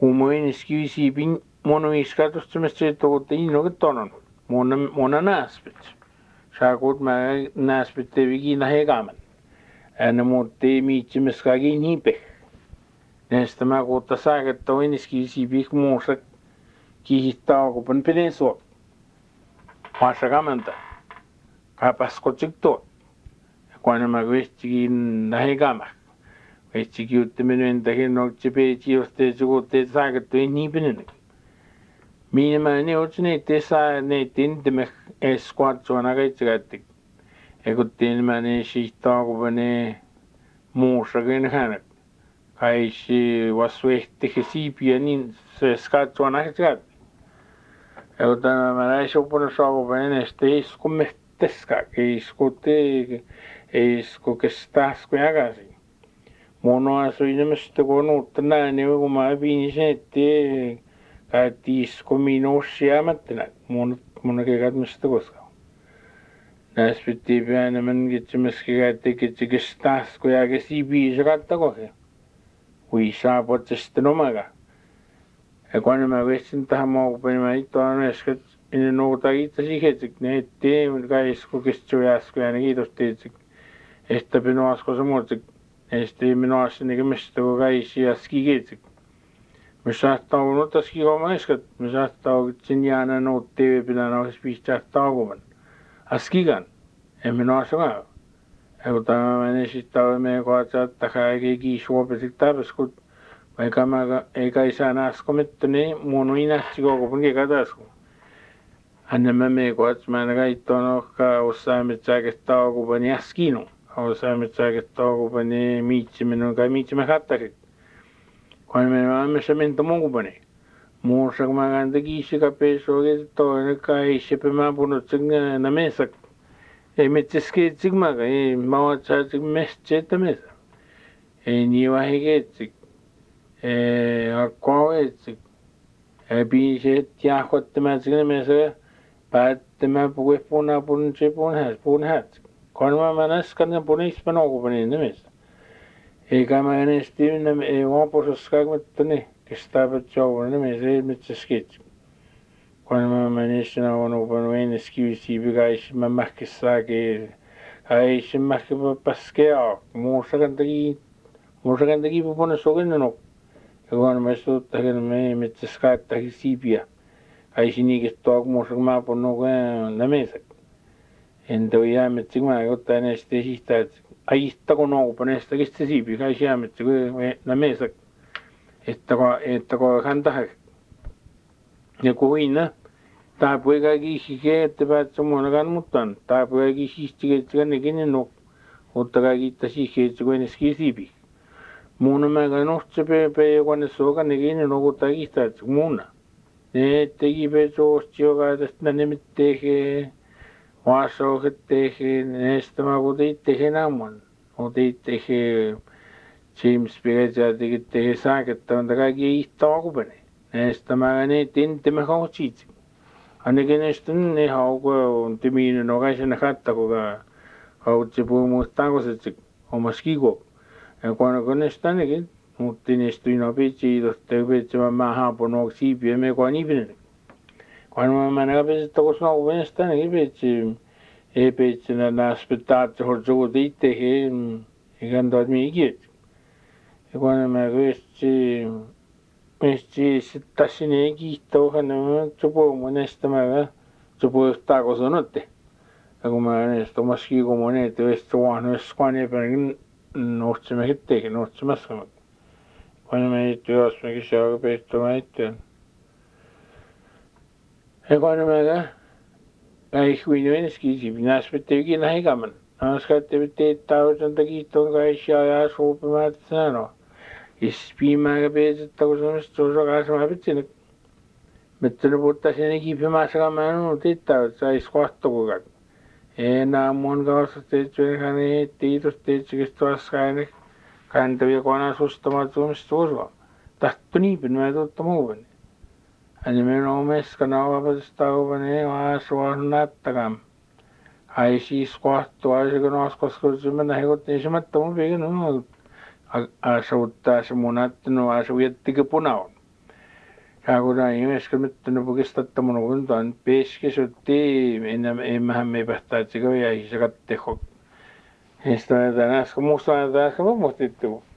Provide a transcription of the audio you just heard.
Umuiniski siipin monuiskatustamme tuotte innoketonon. Mona naaspit. Saakut mä naaspit teviki nahegaman. Änä muutti miitsimeskagi niipeh. Näistä mä kuutta saaketta uiniski siipik muusak kihittaa kupan peden suot. Maasagamantaa. Kapaskotsik tuot. Kun mä kuistikin nahegamak. Kuistikin juttaminen entäkin nokti peitsi josteet sukuutteet saaketta niipinen. Minä mä ne otsin ettei saa ne tintimme eskuatsuana kaitsekättik. Ekuttiin mä ne siihtaa kun ne muusakin hänet. Kaisi vasuehtikin siipiä niin se skatsuana kaitsekättik. Ekutan mä näin sopunut saakun enestä iskumme teska. Isku kestääs kun jäkäsi. Mun on asuinemista kun uutta näin, niin kun mä piinisin ettei isku minuus jäämättä. Mun kekat mistä koskaan. Näis pitää enemmän kitsimeskin käyttää kitsikestääs kun jäkäsi biisi kattakohja. Kui saapot sitten omaga. Ja kun mä vestin tähän maukupeni, mä itse on äsken ennen nouta itse sihetik. Ne ettei isku kestää äsken ja ne kiitos teitsik. Että pinu asko samoitsik. Este minu asennekin mistä kun käisi äsken kiitsik. Me saattaa olla taskin omaiskat. Me saattaa olla sen jäännä nout TV-pidän ohjus piistää taukuman. Askikan. En minä asunkaan. Ja kun tämä meni sitten oli meidän kohtaa, että kaikki kiisuopesit tarviskut. Vaikka mä eikä isä naasko mitto, niin mun on inähti koko punkin katasku. Hänen mä meidän kohtaa, mä en kaittoon ohkaa osaamet sääket taukuman jäskinu. Osaamet sääket taukuman miitsiminen, kai miitsimä kattakit. Kun me aamussa mentä muukupani. Muussa kun mä kanta kiisika pesuokin toinen kai sepemään punutsen namesak. Ei metsäskeetsik maka, ei maatsaatzik mestseettä mesä. Ei niin vahikeetsik. Akkoaveetsik. Ei piiseet jahkottamatsik namesä. Päättämään puhe punapun se puun häätsik. Kun mä näskän punispan okupani namesä. Eikä mä enesti ei vaapusaskaan mittani kestääpät jouvana namesä ei metsäskeetsik. Kun mä menin sinä on upannut enneskivisiipi kaisi mä mähkisääkin. Kaisi mähkipä paskea. Muusakan teki puhunen sokinnan op. Ja kun mä suuttakin me metsäskaattakin siipiä. Kaisi niikin tuo kun muusakan mä puhunut namesak. Entä on jäämetsik mä ottaa ennesti sihtää. Aihta kun noupaneesta kesti siipi. Kaisi jäämetsik namesak. Että kun hän tahak. Ja kuinna. Taapui kaikki ihkee, että päätsä muonakaan muuttaan. Taapui kaikki ihkee, että nekin nok. Mutta kaikki ittäisi ihkee, että kun eneski siipi. Muuna mäkä nohtse pepe, kun ne suoka nekin nokuttaa ihtaa, että muuna. Ne teki pesuosti, joka tästä ne mittehee. Vaasauket tehee, näistä mä kuten tehee namman. Kuten tehee James Pegetsä tehee saaketta, mutta kaikki ihtaa akupene. Näistä mä ne tintimme kautsiitsi. Ainakin näistä ne haukkoja on timiinen okaisena kattakoga kautsi puhumuustakoset omas kiko. Ja kun näistä ainakin, mutta näistä ino pitsiitosta ja pitsiä mä haapon ok siipiä me kun niipinen. Kun mä näin pitsiä kun snow näistä ainakin pitsiä. Ei pitsiä naaspitaatse hortsuut itse eikä tuot miikiet. Ja kun mä kysyin Mesti sitten sinne kiittää, että mä mun näistä mä supuuttaa kun sanotte. Ja kun mä näistä omassa kiikomonen, että veistä vaahnoissa kukaan epäänkin nohtsemäkin teihin, nohtsemassa. Kun mä itse jossakin siellä peittämään itseään. Ja kun mä käihkuin enskiisiin, näissä pitää ikinä heikämän. Näissä pitää täytän kiittää kaikkia ja suupimaan, että sanoo. Ispiimääkä peetettä, kun semmoista suosakaassa mä pitsin. Mettänä puhuttaa sinne kiipimässä, mä en ole tittää, että sais kohtokukaan. Enää mun kanssa teetsy, hän ei tiitos teetsykästä tuoskainen. Kantavia konaan sustamaan tuomista uskoa. Tahto niipin, mä tuotta muuvani. Hän minun on meskana avapatista uvan, ei vaan sua nättäkään. Ai siis kohtua, ai se kun oskosko, se mä näin, kun ei se mättä mun piikin. Asuttaa se mun attanu asu jättikö punaun. Kaaguna ihmiset mitte no pugistatta mun kuntaan peskisutti enemmän me päästäisikä ja isä katteho. Heistä tänään muusta tänään muutittu.